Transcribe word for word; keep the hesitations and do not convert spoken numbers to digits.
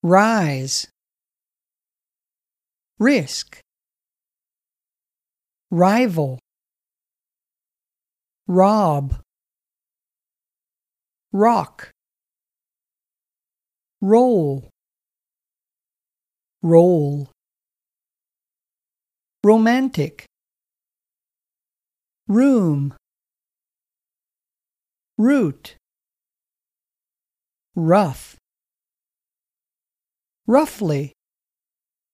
rise, risk, rival, rob, rock, roll, roll, romantic, room, root, rough, roughly,